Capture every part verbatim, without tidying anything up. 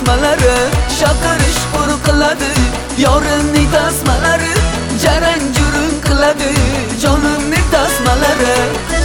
tasmalari shaqirish qur qiladi. Yorimning tasmalari jarang jurung qiladi. Jonimning tasmalari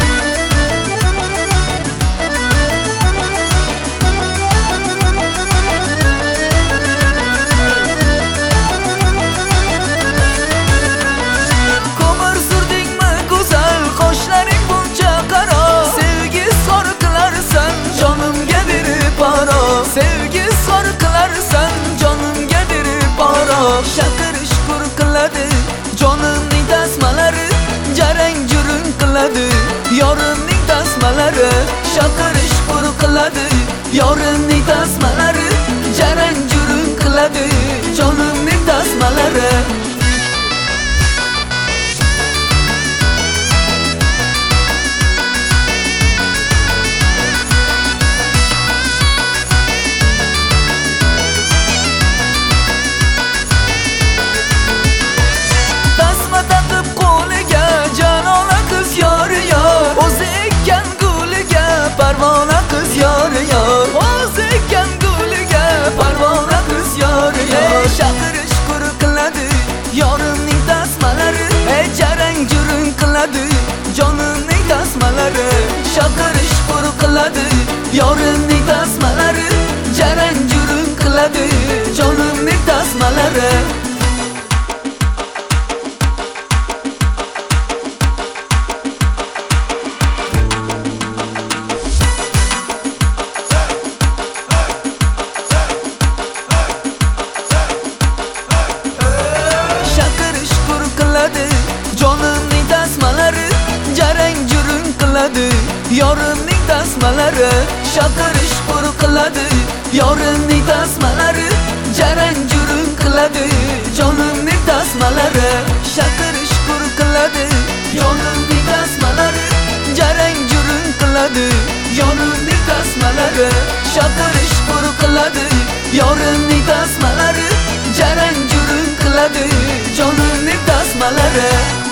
ko'mir surdingmi go'zal qoshlaring buncha qaro. Sevgi sor qilarsan jonimga berib aro. Sevgi sor qilarsan jonimga berib aro. Shaqirish qur qiladi jonimning tasmalari jarang jurung qiladi. Yorimning tasmalari shaqirish qur qiladi. Yorimning tasmalari jarang jurung qiladi. Jonimning tasmalari tasma taqib qo'liga janola qiz yor yor. O'zi ekkan guliga parvona qiz yor yor. O'zi ekkan guliga parvona qiz yor yor. Shaqirish qur qiladi yorimning tasmalari jarang jurung qiladi. Jonimning tasmalari shaqirish qur qiladi. Yorimning tasmalari jarang jurung qiladi. Jonimning tasmalari jonimning tasmalari jarang jurung qiladi. Yorimning tasmalari shaqirish qur qiladi. Yorimning tasmalari jarang jurung qiladi. Jonimning tasmalari shaqirish qur qiladi. Yorimning tasmalari jarang jurung qiladi. Yorimning tasmalari shaqirish qur qiladi. Yorimning tasmalari jarang jurung qiladi. Jonimning tasmalari